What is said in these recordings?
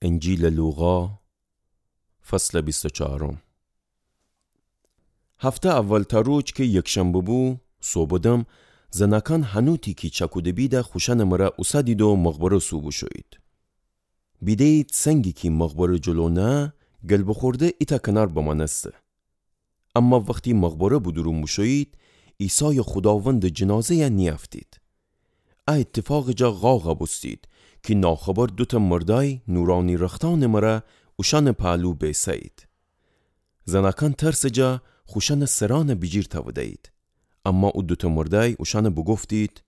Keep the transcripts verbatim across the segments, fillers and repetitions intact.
انجیل لوقا فصل بیست و چهارم. هفته اول تا روز که یک شنبه بو صبحدم زنکان هنوتی که چکوده بیده خوشن مرا اوسا دید و مقبره سو بشوید. بیدید سنگی که مقبره جلو نه گل بخورده ایتا کنار بمانسته. اما وقتی مقبره بدرون بشوید عیسی خداوند جنازه یا نیافتید. ای اتفاق جا غاغا بستید که ناخبر دوتا مردای نورانی رختان مرا اوشان پالو بیسید. زنکان ترس جا خوشن سران بجیر تودید. اما او دوتا مردای اوشان بگفتید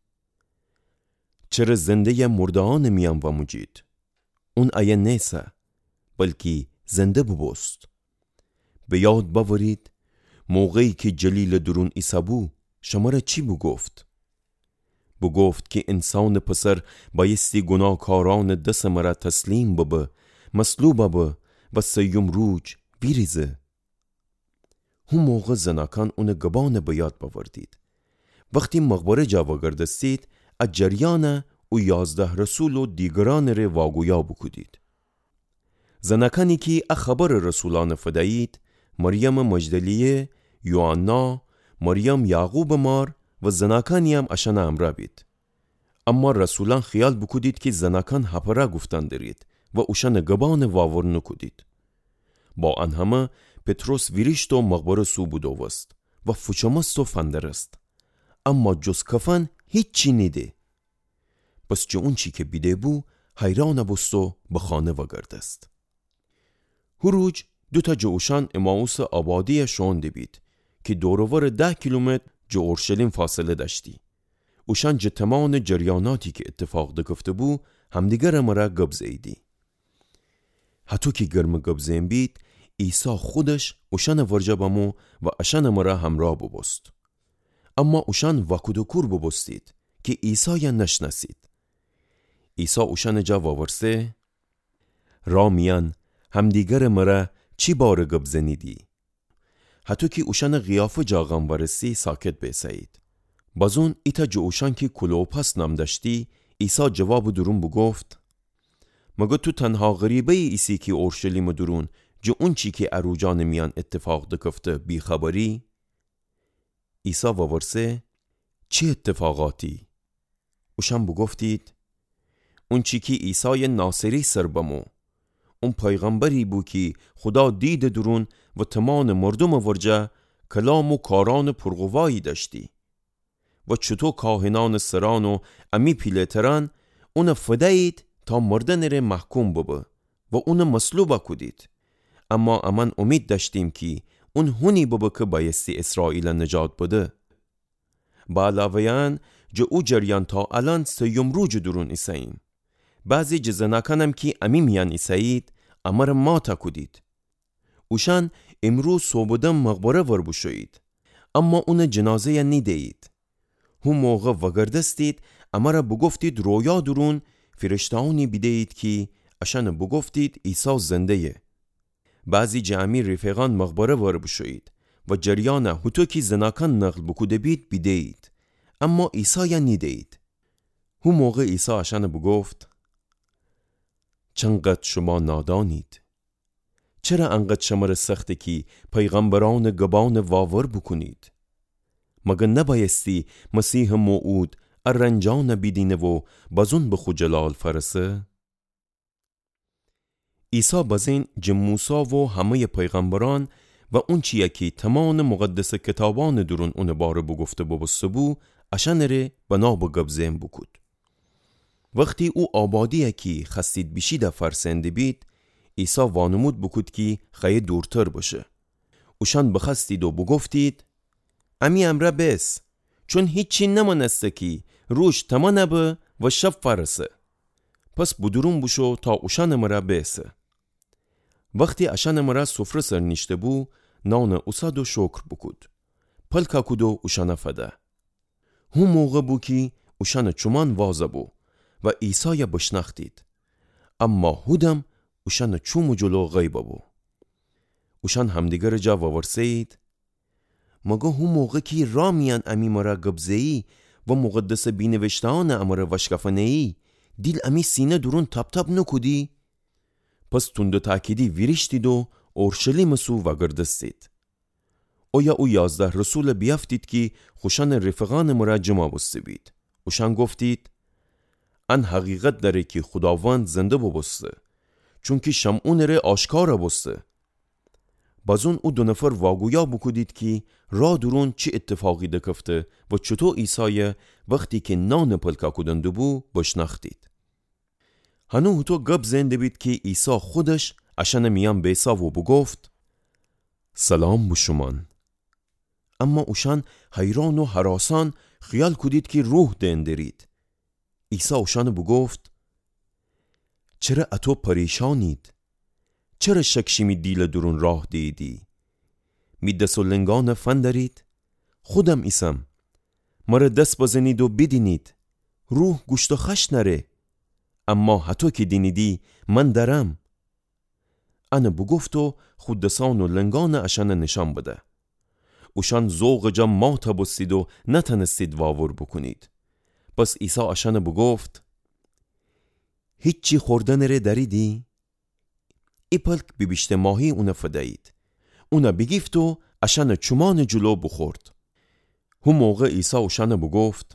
چرا زنده مردان میان و مجید؟ اون ایه نیسه بلکه زنده ببست. به یاد باورید موقعی که جلیل درون عیسی بو شما را چی بگفت؟ بگفت که انسان پسر بایستی گناهکاران دست مرا تسلیم ببه، مصلوب ببه و سیوم روز بیریزه. هم موقع زنکان اون گبان بیاد باوردید. وقتی مقبره جا وگردستید از جریان او یازده رسول و دیگران ره واگویا بکدید. زنکانی که اخبر رسولان فدایید مریم مجدلیه، یوحنا، مریم یعقوب مار و زنکانی هم اشان امرا بید. اما رسولان خیال بکدید که زنکان هپرا گفتن درید و اوشان گبان واور نکدید. با آن همه پتروس ویریشت و مقبره سو بودو وست و فچمست و فندرست. اما جز کفن هیچ چی نیده. پس چه اون چی که بیده بو حیران بست و به خانه وگردست. هروج دو تا جوشان اماوس آبادی شونده بید که دورور ده کیلومتر جو اورشلیم فاصله داشتی. اوشان جتمان جریاناتی که اتفاق دکفته بو همدیگر مرا گبز ایدی. حتی که گرم گبزین بید عیسی خودش اوشان ورجا بمو و اشان مرا همراه ببست. اما اوشان وکودکور ببستید که عیسی نشناسید. عیسی اوشان جا واورسه رامیان همدیگر مرا چی بار گبزنیدی؟ حتی که اوشان غیافه جاغم ورسی ساکت بیسید. بازون ایتا جو اوشان که کلوپاس نام داشتی عیسی جواب درون بگفت مگه تو تنها غریبه ایسی که اورشلیم درون جو اون چی که اروجان میان اتفاق دکفته بی خبری؟ عیسی واورسه چی اتفاقاتی؟ اوشان بگفتید اون چی که عیسی ناصری سر بمو، اون پیغمبری بو که خدا دید درون و تمام مردم ورجه کلام و کاران پرغوایی داشتی و چطور کاهنان سران و امی پیلتران اون فدایید تا مردن ره محکوم ببه و اون مصلوب کدید. اما امان امید داشتیم که اون هونی ببه که بایستی اسرائیل نجات بده. با علاوه‌اً جو او جریان تا الان سیوم روز درون ایساییم. بعضی جزنکانم که امی میان ایسایید امر ما تا کدید. اوشان امروز صبحدم مقبره ور بشوید. اما اون جنازه نیدید. هم موقع وگردستید امر بگفتید رویا درون فرشتهانی بیدید که اشان بگفتید عیسی زنده یه. بعضی جمعی رفیقان مقبره ور بشوید و جریان هتو که زنکان نقل بکوده بید بیدید. اما عیسی نیدید. هم موقع عیسی اشان بگفت چنقدر شما نادانید. چرا انقدر شمر سخته که پیغمبران گبان واور بکنید؟ مگه نبایستی مسیح موعود ارنجان بیدینه و بازون به خجلال فرسه؟ عیسی بازین جموسا و همه پیغمبران و اون چیه که تمام مقدس کتابان درون اون باره بگفته ببسته بو اشان ره بنا بگبزین بکود. وقتی او آبادیه که خستید بیشیده فرسنده بید عیسی وانمود بکود که خیلی دورتر باشه. اوشان بخستید و بگفتید امی امره بس چون هیچی نمانسته که روش تما نبه و شب فرسه. پس بدرون بشو تا اوشان مرا بسه. وقتی اشان مرا سفره سر نیشته بو نان اوساد و شکر بکود. پلکا کدو اوشان فده. هم موقع بو که اوشان چمان وازه بو و عیسی بشناختید. اما هودم اوشان چوم جلو غیبه بو. اوشان همدیگر جا واورسید مگه هم موقع که رامیان امی مرا گبزهی و مقدس بینوشتان امر وشکفنهی دیل امی سینه درون تب تب نکودی؟ پس تند تأکیدی ویرشتید و اورشلیم سو و گردستید. اویا او یازده رسول بیافتید که خوشان رفقان مرا جمع بسته بید. اوشان گفتید ان حقیقت داره که خداوند زنده ببسته، چون که شمعون ره آشکار بسته. بازون او دو نفر واگویا بکودید که را درون چی اتفاقی دکفته و چطور عیسی وقتی که نان پلکا کدنده بو بشناختید. هنو تو گب زنده بید که عیسی خودش اشان میان بیسا و بگفت سلام بشمان. اما اوشان حیران و هراسان خیال کدید که روح دندرید. عیسی اوشان بگفت چرا اتو پریشانید؟ چرا شکشیمی دیل درون راه دیدی؟ می دست و لنگان فن دارید؟ خودم ایسم. مرا دست بزنید و بدینید. روح گوشت و خش نره. اما حتی که دینیدی من درم. انا بگفت و خود دستان و لنگان اشان نشان بده. اوشان زوغ جا ما تبستید و نتنستید واور بکنید. پس عیسی اشان بگفت هیچی خوردن ره داریدی؟ ای پلک بیبیشت ماهی اونا فدایید. اونا بگیفت و اشان چمان جلو بخورد. هم موقع عیسی اوشان بگفت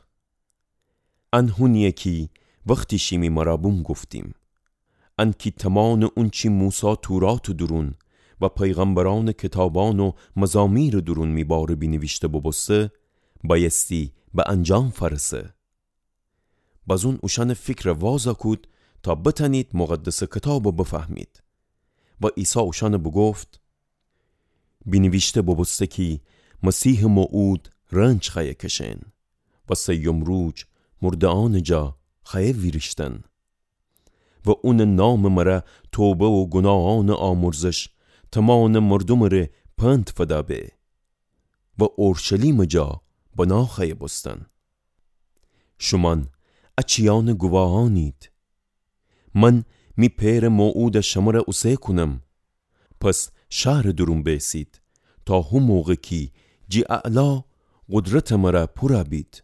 ان هونیه کی وقتی شیمی مرابوم گفتیم. ان کی تمان اون چی موسی تورات درون و پیغمبران کتابان و مزامیر درون میباره بینویشته ببسته بایستی به انجام فرسه. بازون اوشان فکر وازا کود تا بتنید مقدس کتاب بفهمید. و عیسی اوشان بگفت بینویشته ببسته کی مسیح موعود رنج خیه کشن و سیم روج مردعان جا خیه ویرشتن و اون نام مرا توبه و گناهان آمرزش تمان مردم ره پند فدا به و اورشلیم جا بنا خیه بستن. شمان اچیان گواهانید. من می پیر موعود شمره اسه کنم. پس شهر درون بیسید تا هم موقع کی جی اعلا قدرت مرا پورا بید.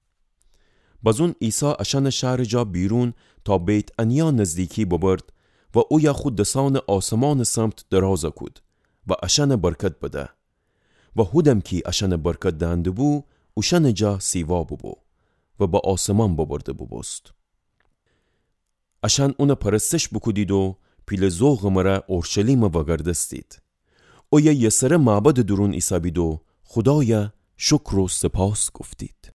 بازون عیسی اشان شهر جا بیرون تا بیت انیا نزدیکی ببرد و او یا خود دسان آسمان سمت درازا کود و اشان برکت بده و هودم کی اشان برکت دهنده بو اوشان جا سیوا ببو و با آسمان ببرده ببست. اشان اون پرستش بکودید و پیل زوغ مرا اورشلیم وگردستید. او یا یسر معبد درون عیسی بید و خدایا شکر و سپاس گفتید.